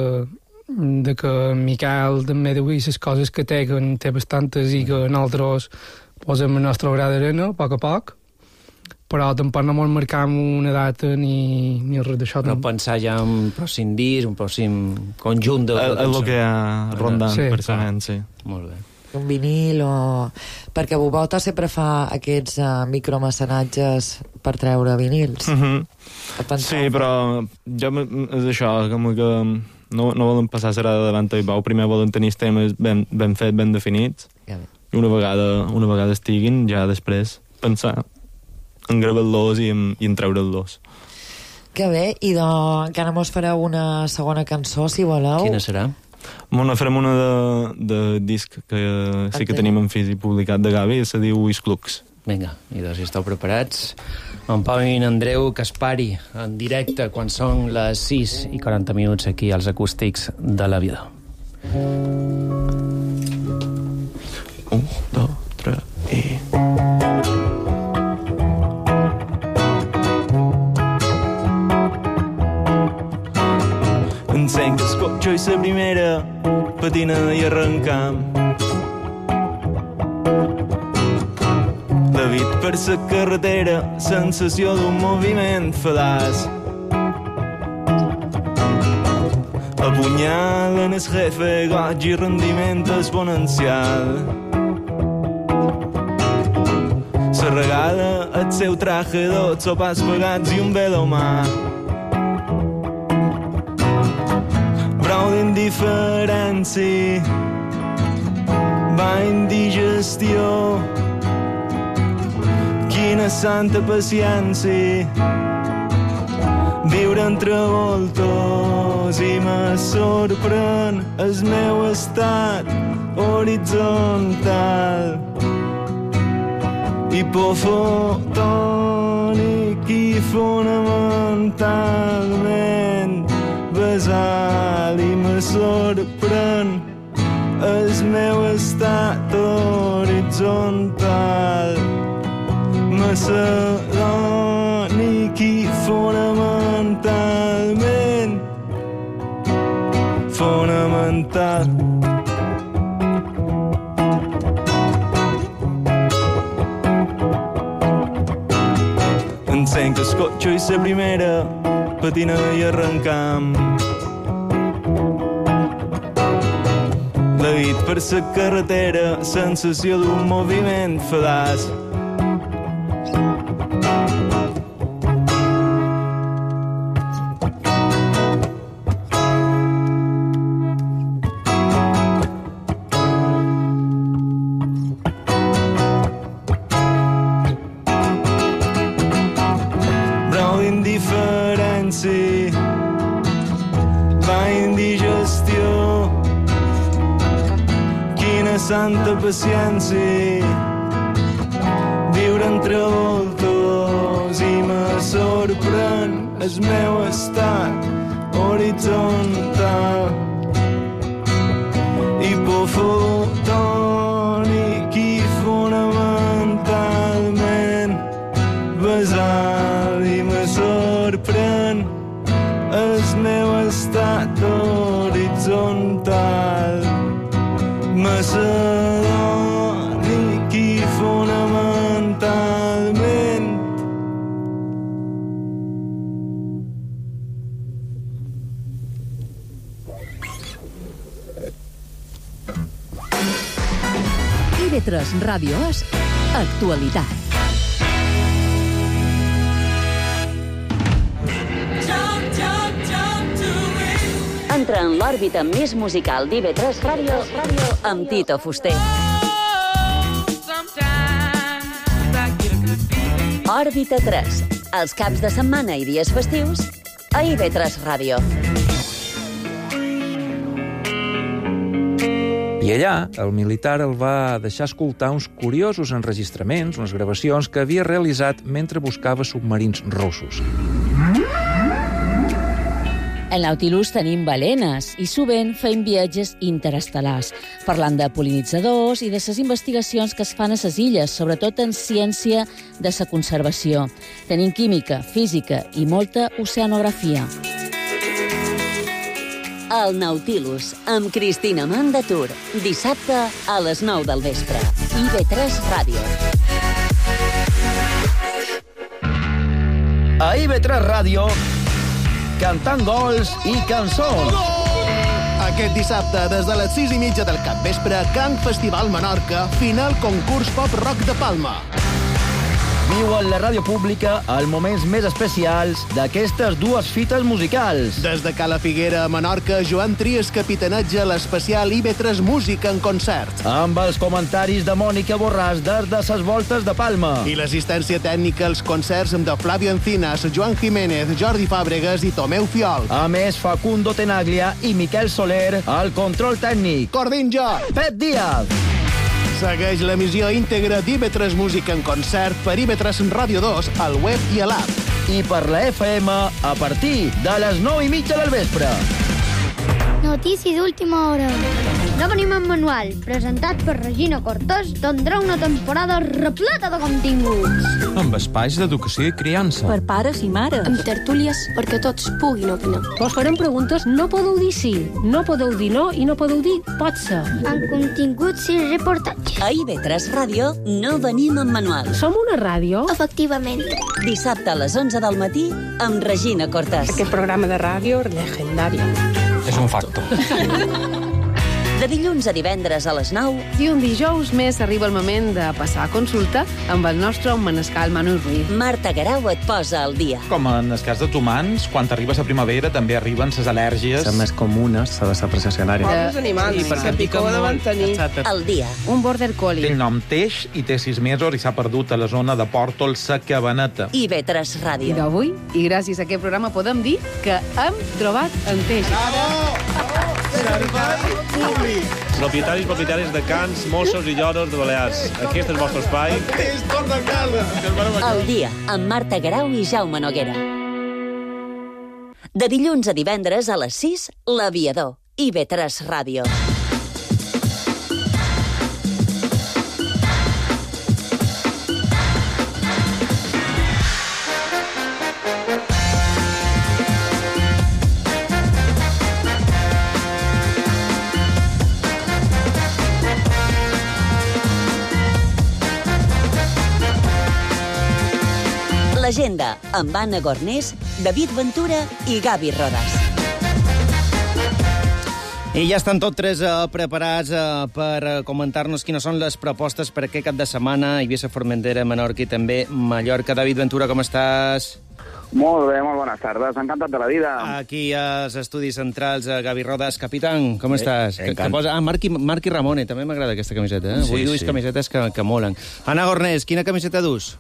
de que Miquel també dugui les coses que té, que en té bastantes i que nosaltres posem el nostre gra d'arena, a poc, però tampoc no vol marcar una data ni res d'això. No pensar ja en un pròxim disc, un pròxim conjunt de cançons. És el que hi ha rondant, personalment, sí. Molt bé. Un vinil o... Perquè Bubota sempre fa aquests micromecenatges per treure vinils. Sí, però jo és això, com que no volen passar serà de davant i bau. Primer volen tenir els temes ben fets, ben definits, i una vegada estiguin, ja després pensar en gravar-los i en treure-los. Que bé, i encara mos fareu una segona cançó, si voleu. Quina serà? Farem una de disc que sí que tenim en físic publicat de Gavi, se diu Isclux. Vinga, i doncs si esteu preparats, en Pau i en Andreu Caspari, en directe, quan són les 6:40 aquí als acústics de l'Aviador. 1, 2, 3 i... Encenc el cotxe i la primera patina i arrencam. David per la carretera, sensació d'un moviment falaç. Apunyalen el jefe, goig i rendiment exponencial. Se regala el seu traje, 2 sopars pagats i un velomà. Prou d'indiferència, va indigestió. Quina santa paciència, viure entre voltors i me sorprèn el meu estat horitzontal. Hipofotònic i fonamentalment basal, i me sorprèn el meu estat horitzontal. Macedònic i fonamentalment fonamental. Encenc el cotxe i la primera patina i arrencam. David per la carretera, sensació d'un moviment falaç. Santa paciència, viure entre voltors i me sorprèn el meu estat horitzontal. Hipofotònic i fonamentalment basal, i me sorprèn el meu estat horitzontal. Macedònic i fonamentalment. IB3 Ràdio és actualitat. Entra en l'òrbita més musical d'IB3 Ràdio amb Tito Fuster. Òrbita 3, els caps de setmana i dies festius a IB3 Ràdio. I allà, el militar el va deixar escoltar uns curiosos enregistraments, unes gravacions que havia realitzat mentre buscava submarins russos. Al Nautilus tenim balenes i sovint fem viatges interestel·lars, parlant de pol·linitzadors i de les investigacions que es fan a les illes, sobretot en ciència de la conservació. Tenim química, física i molta oceanografia. El Nautilus, amb Cristina Mandatur, dissabte a les 9 del vespre. IB3 Ràdio. a IB3 Ràdio, cantant gols i cançons. Aquest dissabte, des de les 6:30 del capvespre, Can Festival Menorca, final concurs pop-rock de Palma. Viu a la ràdio pública els moments més especials d'aquestes dues fites musicals. Des de Cala Figuera a Menorca, Joan Trias capitaneja l'especial IB3 Música en concert. Amb els comentaris de Mònica Borràs des de ses voltes de Palma. I l'assistència tècnica als concerts de Flavio Encinas, Joan Jiménez, Jordi Fàbregas i Tomeu Fiol. A més, Facundo Tenaglia i Miquel Soler al control tècnic. Cordinjo. Pep Díaz. Segueix l'emissió íntegra d'IB3 Música en concert per IB3 Ràdio 2 al web i a l'app. I per la FM a partir de les 9:30 del vespre. Notícia d'última hora. No venim en manual, presentat per Regina Cortés, tindrà una temporada repleta de continguts. Amb espais d'educació i criança. Per pares i mares. Amb tertúlies perquè tots puguin opinar. Vos farem preguntes, no podeu dir sí, no podeu dir no i no podeu dir pot ser. Amb continguts i reportatges. A IB3 Ràdio no venim en manual. Som una ràdio? Efectivament. Dissabte a les 11 del matí amb Regina Cortés. Aquest programa de ràdio legendari. És un facto. De dilluns a divendres a les 9. I un dijous més arriba el moment de passar a consulta amb el nostre manescal Manu Ruiz. Marta Guerau et posa al dia. Com en el cas dels humans, quan arribes a primavera també arriben les al·lèrgies. Les més comunes s'ha de ser precessionària. Els animals, que picor deuen tenir. Al dia. Un border collie. Té el nom Teix i té 6 mesos i s'ha perdut a la zona de Pòrtol, sa Cabaneta. IB3 Ràdio. I d'avui, i gràcies a aquest programa, podem dir que hem trobat en Teix. Propietaris i propietàries de cans, mossos i lloros de Balears. Aquest és el vostre espai. Al dia, amb Marta Guerau i Jaume Noguera. De dilluns a divendres a les 6, L'Aviador. IB3 Ràdio. L'Agenda, amb Anna Gornés, David Ventura i Gavi Rodas. I ja estan tots tres preparats per comentar-nos quines són les propostes per aquest cap de setmana a Eivissa, Formentera, Menorca i també Mallorca. David Ventura, com estàs? Molt bé, molt bones tardes. Encantat de la vida. Aquí als estudis centrals, Gavi Rodas. Capitán, com estàs? Encantat. Posa... Marc i Ramone, també m'agrada aquesta camiseta. Avui duis camisetes que molen. Anna Gornés, quina camiseta dus?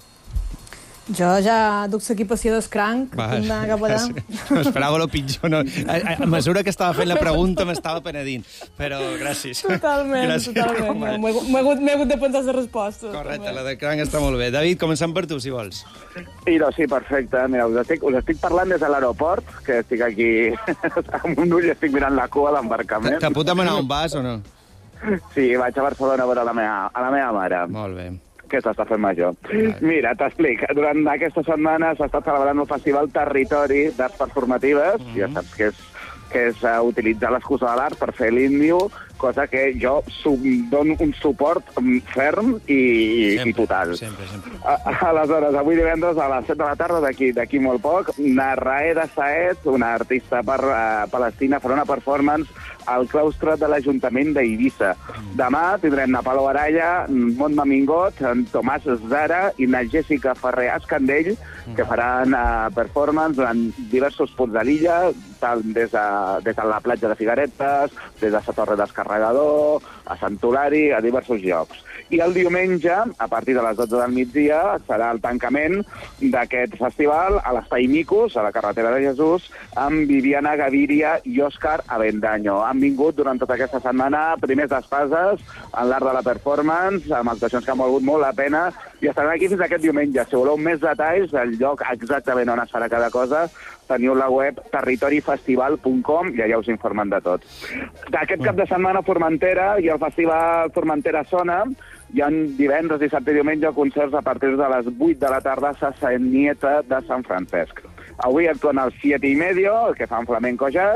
Jo ja duc l'equipació d'escranc, puc anar cap allà. M'esperava el pitjor. No. A mesura que estava fent la pregunta m'estava penedint. Però gràcies. Totalment. M'he hagut de pensar les respostes. Correcte, la de cranc està molt bé. David, començant per tu, si vols. Sí, perfecte. Mira, us estic parlant des de l'aeroport, que estic aquí amb un ull i estic mirant la cua a l'embarcament. Te puc demanar on vas o no? Sí, vaig a Barcelona a veure la meva mare. Molt bé. Què s'està fent major? Mira, t'explic. Durant aquesta setmana s'ha estat celebrant el Festival Territori d'Arts Performatives. Ja saps que és utilitzar l'excusa de l'art per fer l'índio, cosa que jo dono un suport ferm i total. Sempre. Aleshores, avui divendres a les 7 de la tarda, d'aquí molt poc, Narraeda Saez, una artista palestina, farà una performance al claustre de l'Ajuntament d'Eivissa. Demà tindrem na Palau Araya, Montma Mingot, en Tomàs Zara i na Jessica Ferrer Escandell, que faran performance durant diversos punts de l'illa, des de la platja de Figueretes, des de la Torre d'Escarregador, a Sant Hilari, a diversos llocs. I el diumenge, a partir de les 12 del migdia, serà el tancament d'aquest festival a l'Espai Micos, a la carretera de Jesús, amb Viviana Gaviria i Òscar Avendaño. Han vingut durant tota aquesta setmana primers d'espases en l'art de la performance, amb actuacions que han valgut molt la pena, i estaran aquí fins aquest diumenge. Si voleu més detalls, el lloc exactament on es farà cada cosa, teniu la web territorifestival.com i allà us informen de tot. Aquest cap de setmana a Formentera i el Festival Formentera Sona, hi ha divendres, dissabte i diumenge concerts a partir de les 8 de la tarda a Sant Nieta de Sant Francesc. Avui actuen els 7 y medio, que fan flamenco jazz,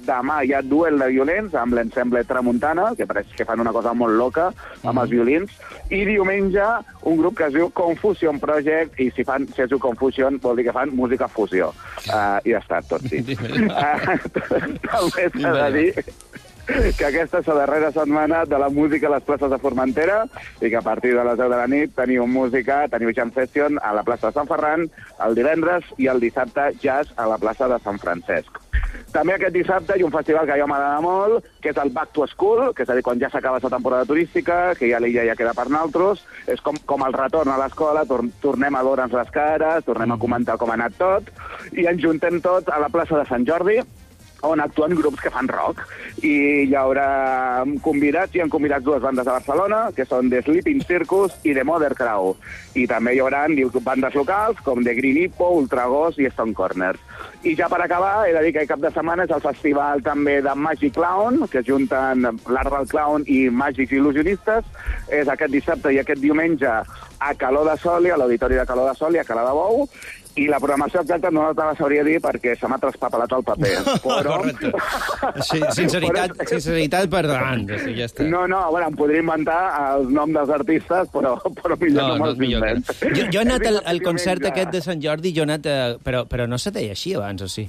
demà hi ha duel de violins amb l'ensemble Tramuntana, que pareix que fan una cosa molt loca amb els violins, i diumenge un grup que es diu Confusion Project, i si es diu Confusion vol dir que fan música fusió. I ja està, tot sí. També s'ha de dir que aquesta és la darrera setmana de la música a les places de Formentera i que a partir de les 10 de la nit teniu jam session a la plaça de Sant Ferran el divendres i el dissabte jazz a la plaça de Sant Francesc. També aquest dissabte hi ha un festival que a mi m'agrada molt, que és el Back to School, que és a dir, quan ja s'acaba la temporada turística, que ja l'illa ja queda per naltros, és com el retorn a l'escola, tornem a veure'ns les cares, tornem a comentar com ha anat tot, i ens juntem tots a la plaça de Sant Jordi, on actuen grups que fan rock. I hi haurà convidats, hi han convidats dues bandes de Barcelona, que són The Sleeping Circus i The Mother Crow. I també hi haurà bandes locals, com The Green Hippo, Ultraghost i Stone Corners. I ja per acabar, he de dir que cap de setmana és el festival també de Magic Clown, que junten l'art del clown i màgics il·lusionistes. És aquest dissabte i aquest diumenge a Caló de Soli, a l'Auditori de Caló de Soli, a Cala de Bou, i la programació exacta no te la sabria dir perquè se m'ha traspapelat el paper. Però... Sí, sinceritat per davant. Ja està. No, a veure, em podria inventar el nom dels artistes, però millor no me'ls invent. Jo he anat al concert aquest de Sant Jordi, però no se deia així abans, o sí?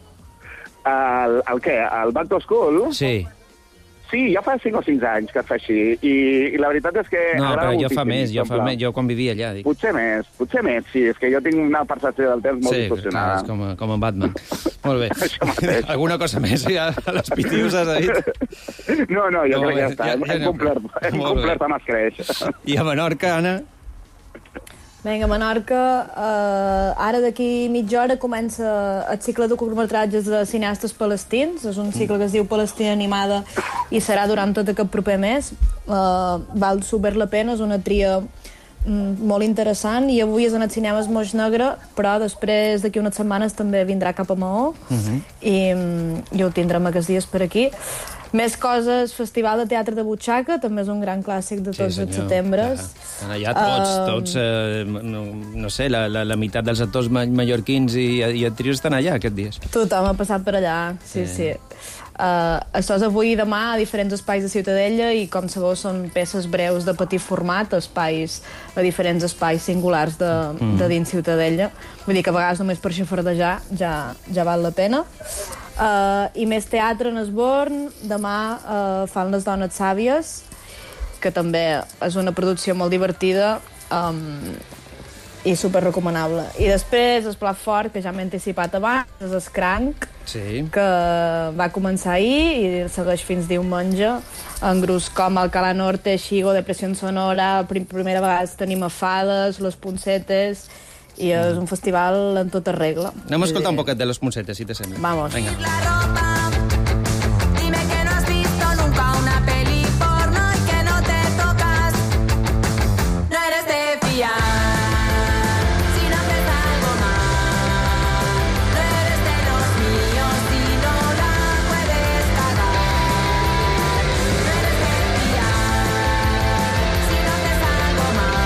El què? El Back to School? Sí. Sí, ja fa 5 o 6 anys que es fa així, i la veritat és que... No, però jo fa més, jo quan vivia allà. Dic. Potser més, sí, és que jo tinc una percepció del temps molt distorsionada. Sí, és com en Batman. Molt bé. Alguna cosa més a les pitius has dit? No, jo crec que ja està, hem complert amb escreix. I a Menorca, Anna? Vinga, a Menorca, ara d'aquí mitja hora comença el cicle de curtmetratges de cineastes palestins. És un cicle que es diu Palestina Animada i serà durant tot aquest proper mes. Val super la pena, és una tria molt interessant, i avui és anat cinemes Moix Negre, però després d'aquí unes setmanes també vindrà cap a Maó i ho tindrem aquests dies per aquí. Més coses, Festival de Teatre de Butxaca, també és un gran clàssic de tots els setembre. Estan allà tots, no sé, la meitat dels actors mallorquins i actrius estan allà aquests dies. Tothom ha passat per allà, sí. Això és avui i demà a diferents espais de Ciutadella i, com sabeu, són peces breus de petit format, a diferents espais singulars de dins Ciutadella. Vull dir que a vegades només per xafardejar ja val la pena. I més teatre en Esborn. Demà fan Les Dones Sàvies, que també és una producció molt divertida i superrecomanable. I després el plat fort, que ja m'he anticipat abans, és Scrank, que va començar ahir i segueix fins diumenge, en grups com Alcalá Norte, Xigo, Depressió Sonora. Primera vegada tenim a Fades, Los Punsetes, i és un festival en tota regla. Anem a escoltar un poquet de Los Punsetes, si te sembla. Vamos. Venga. Dime que no has visto nunca una peli porno y que no te tocas. No eres de fiar. Si no haces algo mal. No eres de los míos si no la puedes cagar. No eres de fiar. Si no haces algo mal.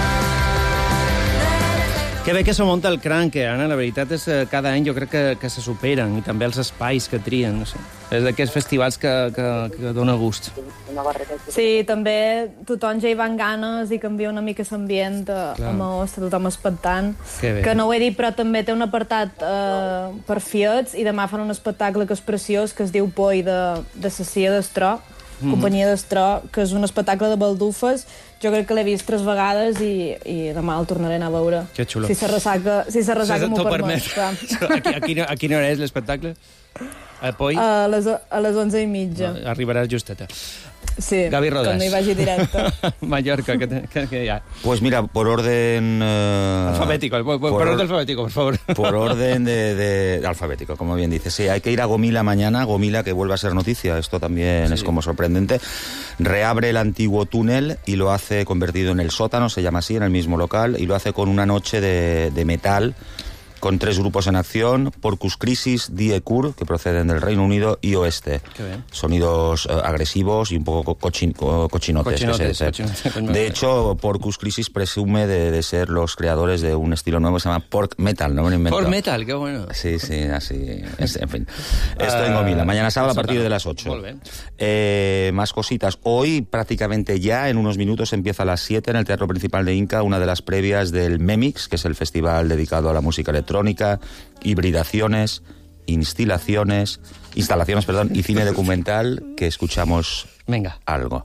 Que bé que s'ho munta el Cranc, Anna. La veritat és que cada any jo crec que se superen, i també els espais que trien. No sé. És d'aquests festivals que dona gust. Sí, també tothom ja hi va amb ganes i canvia una mica l'ambient a Maó, està tothom expectant. Que no ho he dit, però també té un apartat per fiets, i demà fan un espectacle que és preciós, que es diu Poi, de Cecília d'Estró, Companyia d'Estró, que és un espectacle de baldufes. Jo crec que l'he vist 3 vegades i demà el tornaré a anar a veure. Que xulo. Si se ressaca m'ho permet. A quina hora és l'espectacle? A Poi? A les 11:30. Arribaràs justeta. Sí, Gaby Rodas. Cuando iba allí directo. Mallorca, que ya. Pues mira, por orden... alfabético, por orden alfabético, por favor. Por orden de alfabético, como bien dice. Sí, hay que ir a Gomila mañana. Gomila, que vuelve a ser noticia, esto también es como sorprendente. Reabre el antiguo túnel y lo hace convertido en el sótano, se llama así, en el mismo local, y lo hace con una noche de metal con 3 grupos en acción: Porcus Crisis, Die Kur, que proceden del Reino Unido, y Oeste. Qué bien. Sonidos agresivos y un poco cochinotes. De hecho, Porcus Crisis presume de ser los creadores de un estilo nuevo que se llama Pork Metal, ¿no? Pork Metal, qué bueno. Sí, así. En fin. Esto en Gomila. Mañana sábado a partir de las 8. Muy bien. Más cositas. Hoy, prácticamente ya, en unos minutos, empieza a las 7 en el Teatro Principal de Inca, una de las previas del MEMIX, que es el festival dedicado a la música electrónica, hibridaciones, instalaciones, y cine documental, que escuchamos algo.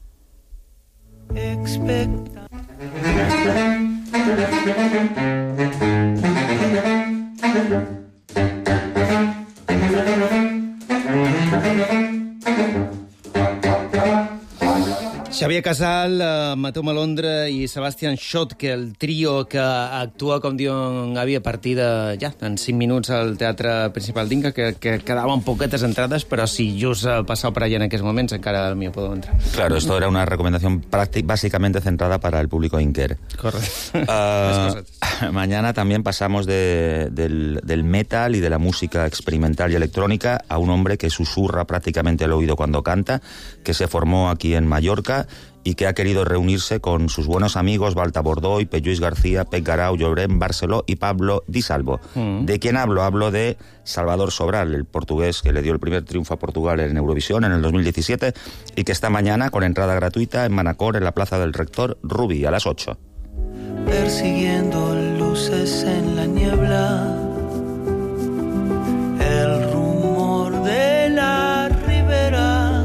Xavier Casal, Mateu Malondra i Sebastian Schotke, el trio que actua, com diuen Gavi, a partir de, en 5 minuts al Teatre Principal d'Inca, que quedaven poquetes entrades, però si just passeu per allà en aquests moments encara m'hi podeu entrar. Claro, esto era una recomendación básicamente centrada para el público inquer. Correcto. Mañana también pasamos del metal y de la música experimental y electrónica a un hombre que susurra prácticamente el oído cuando canta, que se formó aquí en Mallorca y que ha querido reunirse con sus buenos amigos Balta Bordoy, Pelluís García, Pec Garau, Llobrén Barceló y Pablo Di Salvo. ¿De quién hablo? Hablo de Salvador Sobral, el portugués que le dio el primer triunfo a Portugal en Eurovisión en el 2017 y que esta mañana con entrada gratuita en Manacor, en la Plaza del Rector Rubí, a las 8. Persiguiendo luces en la niebla, el rumor de la ribera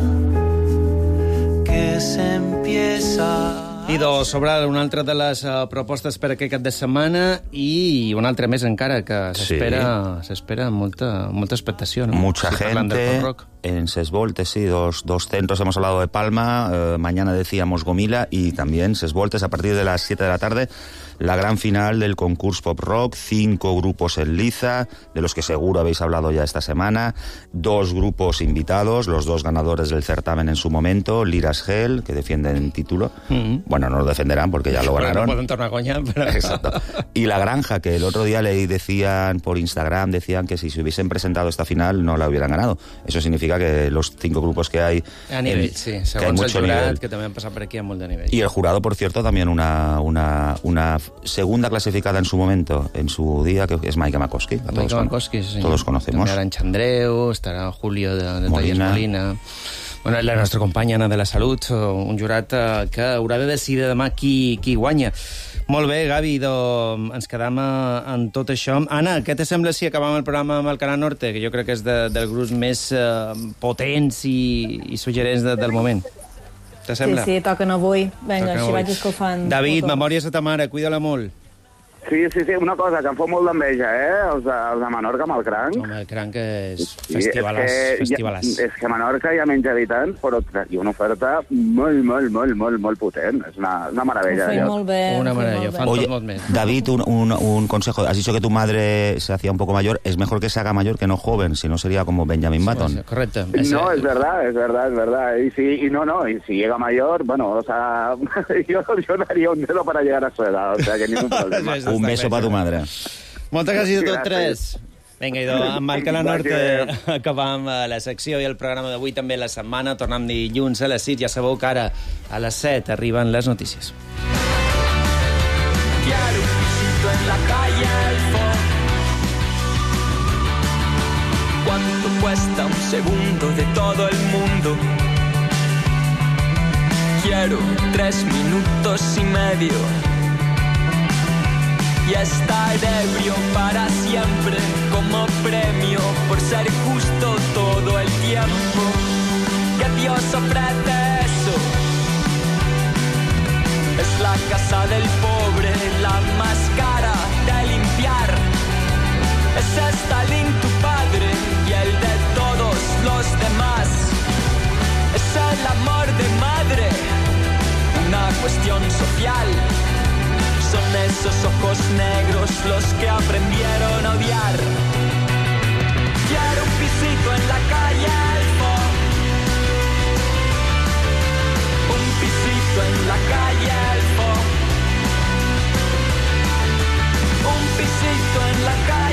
que se empieza... Idò Sobral, una altra de les propostes per aquest cap de setmana i una altra més encara, que s'espera molta expectació. ¿No? Mucha gente en Sesvoltes, sí, dos centros. Hemos hablado de Palma, mañana decíamos Gomila y también Sesvoltes a partir de las 7 de la tarde. La gran final del concurso Pop Rock, 5 grupos en liza, de los que seguro habéis hablado ya esta semana, 2 grupos invitados, los 2 ganadores del certamen en su momento, Liras Hell, que defienden el título, bueno, no lo defenderán porque ya lo ganaron. No pueden tornar a coña, pero... Exacto. Y La Granja, que el otro día le decían por Instagram, decían que si se hubiesen presentado esta final no la hubieran ganado. Eso significa que los 5 grupos que hay... A nivell, sí, segons el jurat, que també han passat per aquí a molt de nivell. Y el jurado, por cierto, también una segunda clasificada en su momento, en su día, que es Maika Makowski. Todos conocemos. També Arancha Andreu, estarà Julio de Molina. Bueno, la nostra companya Anna de la Salut, un jurat que haurà de decidir demà qui guanya. Molt bé, Gavi, ens quedam en tot això. Anna, què te sembla si acabam el programa amb el Canal Norte, que jo crec que és del grup més potents i suggerents del moment? Te sembla? Sí, toquen avui. Vinga, així vaig escoltant. David, memòries de ta mare, cuida-la molt. Sí, una cosa, que em fa molt d'enveja, els de Menorca amb el cranc. Home, el cranc és festivalàs. És que a Menorca hi ha menys habitants, però hi ha una oferta molt potent. Es una maravilla. Una maravilla. Oye, David, un consejo. Has dicho que tu madre se hacía un poco mayor. Es mejor que se haga mayor que no joven, si no sería como Benjamin Button. Sí, correcto. No, es verdad. Y si llega mayor, bueno, o sea, yo daría un dedo para llegar a su edad, o sea, que ningún problema. Un beso para tu madre. Moltes gràcies a tots tres. Vinga, idò, amb el Canal Norte acabam la secció i el programa d'avui, també la setmana. Tornem dilluns a les 6. Ja sabeu que ara a les 7 arriben les notícies. Quiero un pisito en la calle Alfo. ¿Cuánto cuesta un segundo de todo el mundo? Quiero 3 minutos y medio y estar ebrio para siempre como premio por ser justo todo el tiempo. Que Dios ofrece eso. Es la casa del pobre, la más cara de limpiar. Es Stalin tu padre y el de todos los demás. Es el amor de madre, una cuestión social. Son esos ojos negros los que aprendieron a odiar. Quiero un pisito en la calle Alfo. Un pisito en la calle Alfo. Un pisito en la calle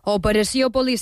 Operació policial